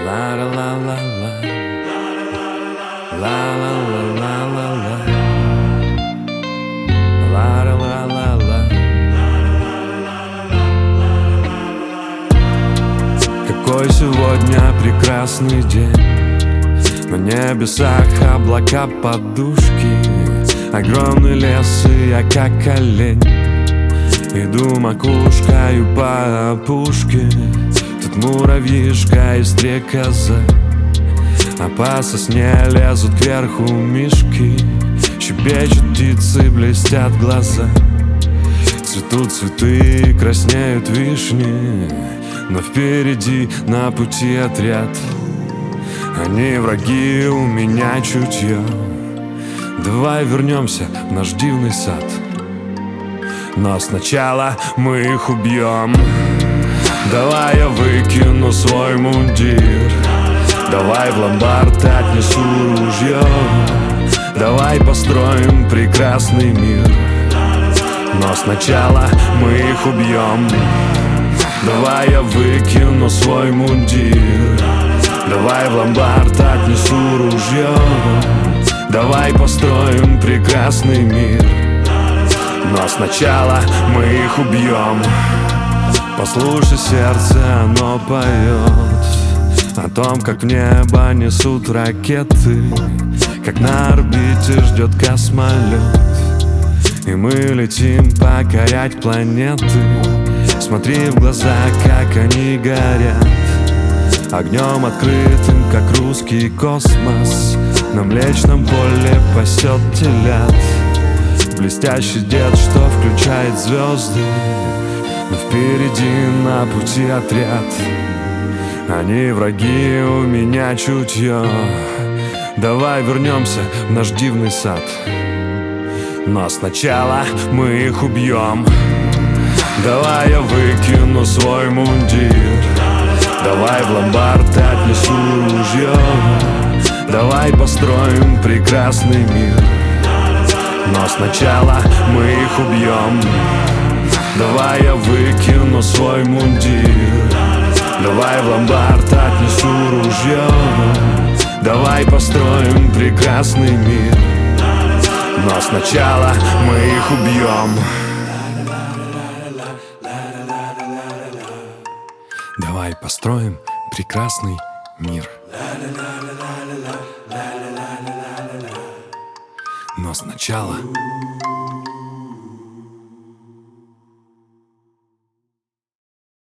La la la la la. La la la la la la. La la la la la. Какой сегодня прекрасный день. На небесах облака подушки, огромный лес, и я как олень иду макушкою по опушке. Тут муравьишка и стрекоза, а по сосне лезут кверху мишки. Щебечут птицы, блестят глаза, цветут цветы, краснеют вишни. Но впереди на пути отряд, они враги, у меня чутье. Давай вернемся в наш дивный сад, но сначала мы их убьем. Давай я выкину свой мундир, давай в ломбард отнесу ружье. Давай построим прекрасный мир, но сначала мы их убьем. Давай я выкину свой мундир, давай в ломбард отнесу ружье. Давай построим прекрасный мир, но сначала мы их убьем. Послушай сердце, оно поет о том, как в небо несут ракеты, как на орбите ждет космолет, и мы летим покорять планеты. Смотри в глаза, как они горят, огнем открытым, как русский космос. На Млечном поле пасет телят блестящий дед, что включает звезды. Но впереди на пути отряд, они враги, у меня чутье. Давай вернемся в наш дивный сад, но сначала мы их убьем. Давай я выкину свой мундир, давай в ломбард отнесу ружье. Давай построим прекрасный мир, но сначала мы их убьем. Давай я выкину свой мундир, давай в ломбард отнесу ружье. Давай построим прекрасный мир, но сначала мы их убьем. Давай построим прекрасный мир, но сначала